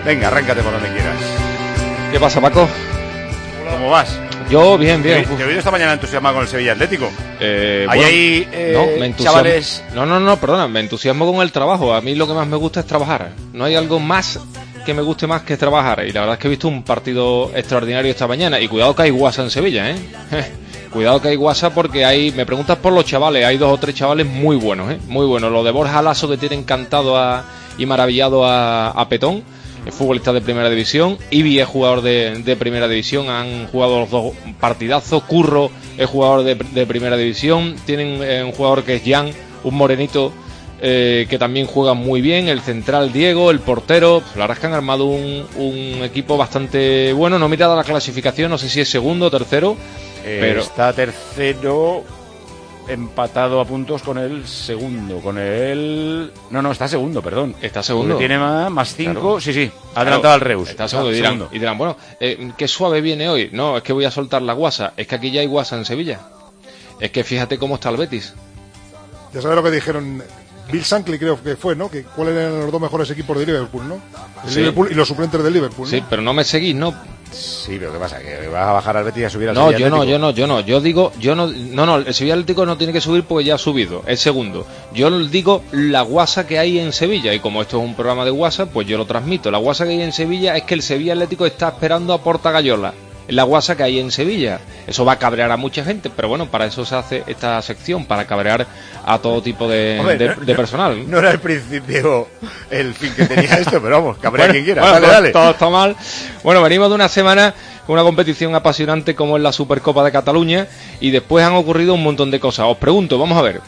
Venga, arráncate por donde quieras. ¿Qué pasa, Paco? ¿Cómo vas? Yo, bien. Te he oído esta mañana entusiasmado con el Sevilla Atlético. Me chavales... No, perdona, me entusiasmo con el trabajo. A mí lo que más me gusta es trabajar. No hay algo más que me guste más que trabajar. Y la verdad es que he visto un partido extraordinario esta mañana. Y cuidado que hay guasa en Sevilla, ¿eh? Cuidado que hay guasa porque me preguntas por los chavales, hay 2 o 3 chavales muy buenos, muy buenos. Lo de Borja Lasso, que tiene encantado y maravillado a Petón, es futbolista de primera división. Ibi es jugador de primera división, han jugado los 2 partidazos. Curro es jugador de primera división. Tienen un jugador que es Jan, un morenito que también juega muy bien. El central Diego, el portero. La verdad es que han armado un equipo bastante bueno. No he mirado la clasificación, no sé si es segundo o tercero. Pero está tercero, empatado a puntos con el segundo, No, está segundo, perdón. Está segundo. Porque tiene más 5, claro. Sí, ha adelantado claro, al Reus. Está segundo. Y dirán, bueno, qué suave viene hoy. No, es que voy a soltar la guasa. Es que aquí ya hay guasa en Sevilla. Es que fíjate cómo está el Betis. Ya sabes lo que dijeron Bill Shankly, creo que fue, ¿no? Que cuáles eran los 2 mejores equipos de Liverpool, ¿no? Sí. Liverpool y los suplentes del Liverpool, ¿no? Sí, pero no me seguís, ¿no? Sí, pero ¿qué pasa? ¿Que vas a bajar al Betis y a subir al No, Sevilla Atlético? yo no. Yo digo, el Sevilla Atlético no tiene que subir porque ya ha subido, es segundo. Yo digo la guasa que hay en Sevilla, y como esto es un programa de guasa, pues yo lo transmito. La guasa que hay en Sevilla es que el Sevilla Atlético está esperando a Portagayola. La guasa que hay en Sevilla. Eso va a cabrear a mucha gente, pero bueno, para eso se hace esta sección, para cabrear a todo tipo de personal. No era al principio el fin que tenía esto, pero vamos, cabrea quien quiera. Bueno, dale. Todo está mal. Bueno, venimos de una semana con una competición apasionante como es la Supercopa de Cataluña, y después han ocurrido un montón de cosas. Os pregunto, vamos a ver.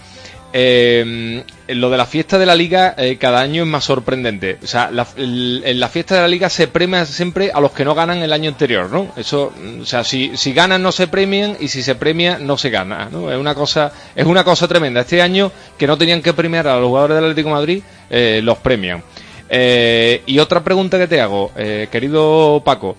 Lo de la fiesta de la Liga cada año es más sorprendente. O sea, en la fiesta de la Liga se premia siempre a los que no ganan el año anterior, ¿no? Eso, o sea, si ganan no se premian, y si se premia no se gana, ¿no? Es una cosa tremenda. Este año, que no tenían que premiar a los jugadores del Atlético de Madrid, los premian. Y otra pregunta que te hago, querido Paco,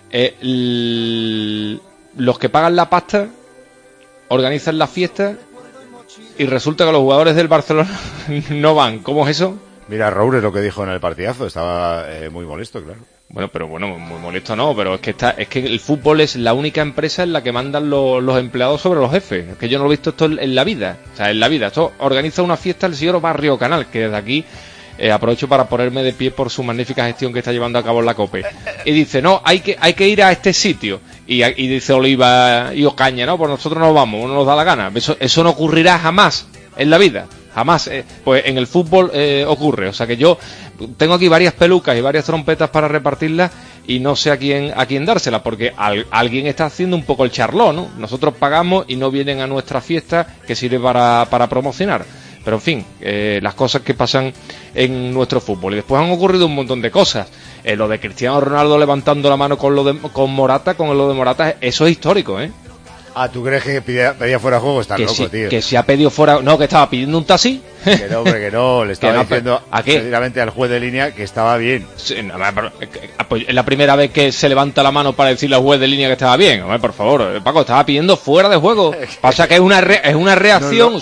los que pagan la pasta organizan la fiesta y resulta que los jugadores del Barcelona no van. ¿Cómo es eso? Mira, Raúl es lo que dijo en el partidazo, estaba muy molesto, claro. Bueno, muy molesto no, pero es que el fútbol es la única empresa en la que mandan los empleados sobre los jefes. Es que yo no lo he visto esto en la vida. O sea, en la vida. Esto organiza una fiesta el señor Barrio Canal, que desde aquí aprovecho para ponerme de pie por su magnífica gestión que está llevando a cabo en la COPE. Y dice, no, hay que ir a este sitio. Y dice Oliva y Ocaña, no, pues nosotros no vamos, no nos da la gana. Eso no ocurrirá jamás en la vida. Jamás. Pues en el fútbol ocurre. O sea que yo tengo aquí varias pelucas y varias trompetas para repartirlas y no sé a quién dárselas, porque alguien está haciendo un poco el charlón, ¿no? Nosotros pagamos y no vienen a nuestra fiesta que sirve para promocionar. Pero en fin, las cosas que pasan en nuestro fútbol. Y después han ocurrido un montón de cosas. Lo de Cristiano Ronaldo levantando la mano con lo de Morata, eso es histórico, ¿eh? Ah, ¿tú crees que pedía fuera de juego? Estás loco, tío. Que se ha pedido fuera... No, que estaba pidiendo un taxi. Que no, hombre, que no. Le estaba diciendo ¿a qué? Directamente al juez de línea que estaba bien. Sí, no, pues es la primera vez que se levanta la mano para decirle al juez de línea que estaba bien. Hombre, por favor, Paco, estaba pidiendo fuera de juego. Pasa que es una reacción...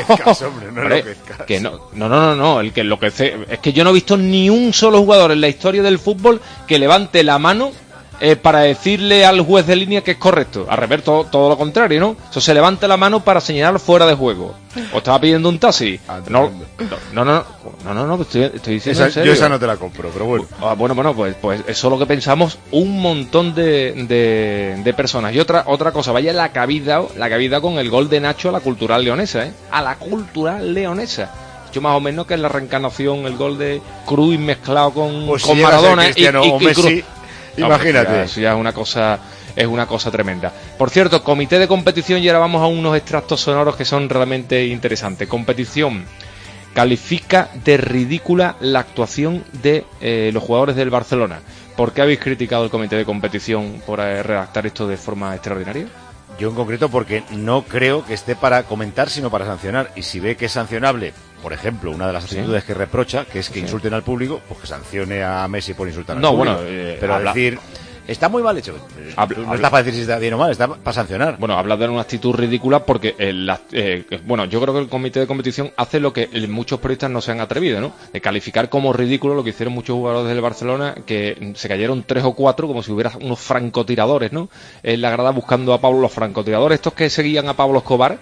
No. Es que yo no he visto ni un solo jugador en la historia del fútbol que levante la mano para decirle al juez de línea que es correcto. Al revés, todo lo contrario, ¿no? Eso se levanta la mano para señalar fuera de juego. ¿O estaba pidiendo un taxi? No, estoy diciendo en serio. Yo esa no te la compro, pero bueno. Bueno, pues eso es lo que pensamos un montón de personas. Y otra cosa, vaya la cabida con el gol de Nacho a la Cultural Leonesa, ¿eh? A la Cultural Leonesa. Yo más o menos que es la reencarnación, el gol de Cruyff mezclado con Maradona y Messi. Imagínate. Eso ya es una cosa tremenda. Por cierto, comité de competición, y ahora vamos a unos extractos sonoros que son realmente interesantes. Competición califica de ridícula la actuación de los jugadores del Barcelona. ¿Por qué habéis criticado el comité de competición por redactar esto de forma extraordinaria? Yo en concreto porque no creo que esté para comentar, sino para sancionar. Y si ve que es sancionable, por ejemplo, una de las actitudes que reprocha, que es que insulten al público, pues que sancione a Messi por insultar al público. Pero decir está muy mal hecho. No está para decir si está bien o mal, está para sancionar. Bueno, habla de una actitud ridícula porque, bueno, yo creo que el comité de competición hace lo que muchos periodistas no se han atrevido, ¿no? De calificar como ridículo lo que hicieron muchos jugadores del Barcelona, que se cayeron 3 o 4 como si hubiera unos francotiradores, ¿no? En la grada buscando a Pablo, los francotiradores, estos que seguían a Pablo Escobar.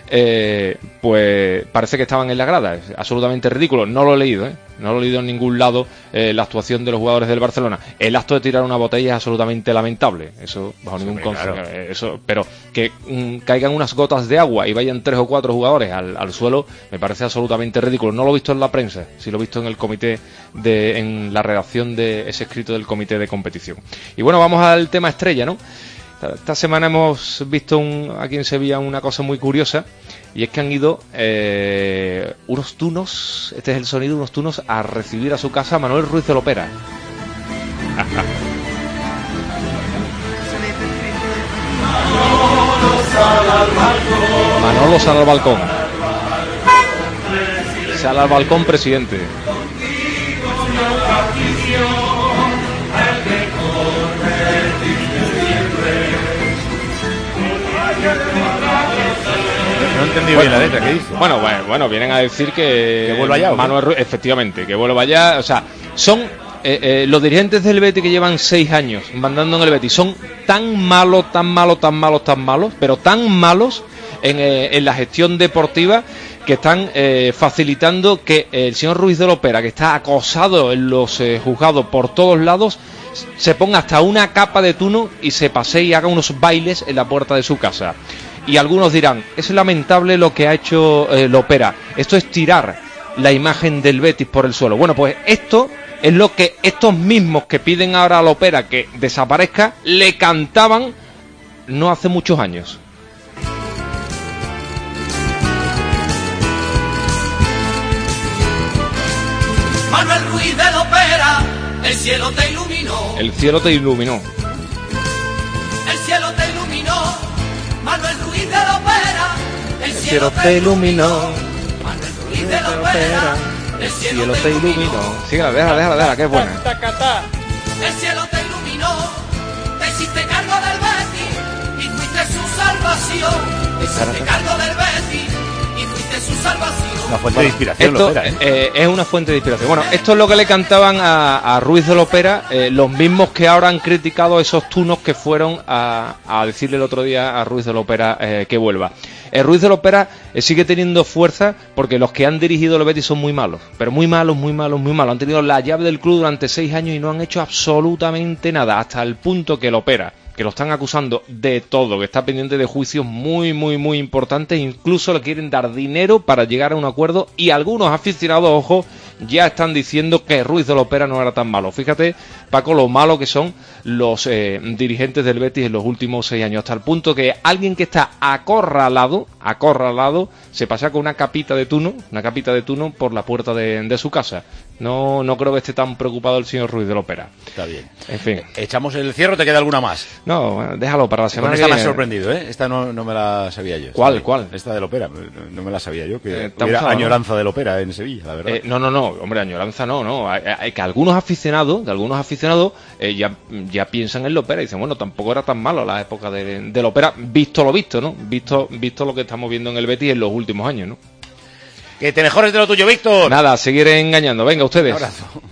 Pues parece que estaban en la grada. Es absolutamente ridículo. No lo he leído, no lo he leído en ningún lado, la actuación de los jugadores del Barcelona. El acto de tirar una botella es absolutamente lamentable, eso bajo ningún concepto, claro. Eso, pero que caigan unas gotas de agua y vayan 3 o 4 jugadores al suelo me parece absolutamente ridículo. No lo he visto en la prensa, sí lo he visto en el comité en la redacción de ese escrito del comité de competición. Y bueno, vamos al tema estrella, ¿no? Esta semana hemos visto aquí en Sevilla una cosa muy curiosa, y es que han ido unos tunos, este es el sonido, unos tunos a recibir a su casa a Manuel Ruiz de Lopera. Manolo sale al balcón. Sale al balcón, presidente. No entendí bien la letra, ¿qué dice? Bueno, vienen a decir que vuelva ya, Manuel Ruiz, efectivamente, que vuelva ya. O sea, son los dirigentes del Betis que llevan 6 años mandando en el Betis, son tan malos, pero tan malos en la gestión deportiva, que están facilitando que el señor Ruiz de Lopera, que está acosado en los juzgados por todos lados, se ponga hasta una capa de tuno y se pasee y haga unos bailes en la puerta de su casa. Y algunos dirán, es lamentable lo que ha hecho Lopera, esto es tirar la imagen del Betis por el suelo. Bueno, pues esto es lo que estos mismos que piden ahora a Lopera que desaparezca, le cantaban no hace muchos años. Manuel Ruiz de Lopera, el cielo te iluminó. El cielo te iluminó. El cielo te iluminó. Manuel Ruiz de Lopera, el cielo te iluminó. Manuel Ruiz de Lopera, el cielo te iluminó. Síguela, déjala, que es buena. El cielo te iluminó. Te hiciste cargo del Betis y fuiste su salvación. Te hiciste cargo del Betis y fuiste su salvación. Una fuente de inspiración, esto, Lopera, es una fuente de inspiración. Bueno, esto es lo que le cantaban a Ruiz de Lopera, los mismos que ahora han criticado esos tunos que fueron a decirle el otro día a Ruiz de Lopera que vuelva. Ruiz de Lopera sigue teniendo fuerza porque los que han dirigido el Betis son muy malos, pero muy malos. Han tenido la llave del club durante 6 años y no han hecho absolutamente nada, hasta el punto que Lopera, que lo están acusando de todo, que está pendiente de juicios muy importantes, incluso le quieren dar dinero para llegar a un acuerdo, y algunos aficionados, ojo, ya están diciendo que Ruiz de Lopera no era tan malo. Fíjate, Paco, lo malo que son los dirigentes del Betis en los últimos 6 años, hasta el punto que alguien que está acorralado, se pasea con una capita de tuno por la puerta de su casa. No creo que esté tan preocupado el señor Ruiz de Lopera. Está bien. En fin. ¿Echamos el cierre o te queda alguna más? No, déjalo para la semana que viene. Esta me ha sorprendido, ¿eh? Esta no me la sabía yo. ¿Cuál? Esta de Lopera. No me la sabía yo, que hubiera añoranza de Lopera en Sevilla, la verdad. No, hombre, añoranza no. Hay que algunos aficionados ya piensan en Lopera y dicen, bueno, tampoco era tan malo la época de Lopera, visto lo visto, ¿no? Visto lo que estamos viendo en el Betis en los últimos años, ¿no? Que te mejores de lo tuyo, Víctor. Nada, seguir engañando. Venga, ustedes. Un abrazo.